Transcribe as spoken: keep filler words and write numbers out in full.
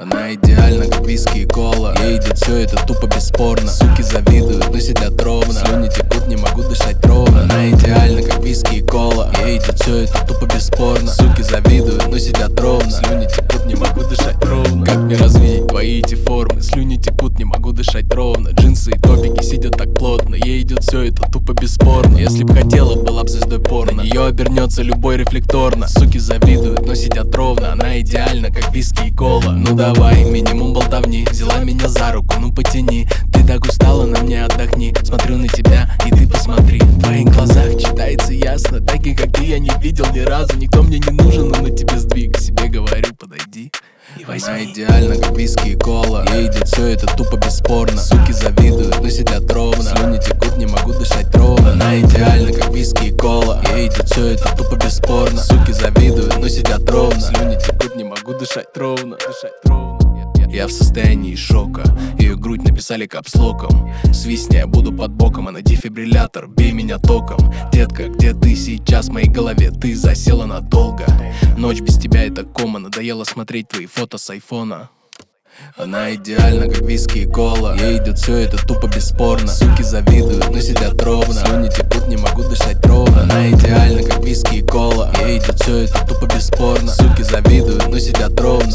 Она идеальна, как виски и кола. Ей идет все это тупо бесспорно. Суки завидуют, но сидят ровно. Слюни текут, не могу дышать ровно. Она идеальна, как виски и кола. Ей идет все это тупо бесспорно. Суки завидуют, но сидят ровно. Слюни текут, не могу дышать ровно. Как мне развидеть твои эти формы? Слюни текут, не могу дышать ровно. Джинсы и топики сидят так плотно. Ей идет все это тупо бесспорно. Если б хотела, была б звездой порно. На нее обернется любой рефлекторно. Суки завидуют, но сидят ровно. Она идеальна, как виски и кола. Ну давай, минимум болтовни. Взяла меня за руку, ну потяни. Ты так устала, на мне отдохни. Смотрю на тебя, и ты посмотри. В твоих глазах читается ясно. Таких, как ты, я не видел ни разу. Никто мне не нужен, но на тебе сдвиг. Себе говорю, подойди и возьми. Она идеальна, как виски и кола. Ей идет все это тупо бесспорно. Суки завидуют, но сидят ровно. Слюни текут, не могу дышать ровно. Она идеальна, как виски и кола. Ей идет все это тупо бесспорно. Суки завидуют, но сидят ровно. Слюни текут, не могу дышать ровно. Дышать ровно. Я в состоянии шока. Ее грудь написали капслоком. Свистни, я буду под боком, а на дефибриллятор бей меня током. Детка, где ты сейчас в моей голове? Ты засела надолго. Ночь без тебя это кома. Надоело смотреть твои фото с айфона. Она идеальна, как виски и кола. Ей идет все это тупо бесспорно. Суки завидуют, но сидят ровно. Слюни текут, не могу дышать ровно. Она идеальна, как виски и кола. Ей идет все это тупо бесспорно. Суки завидуют, но сидят ровно.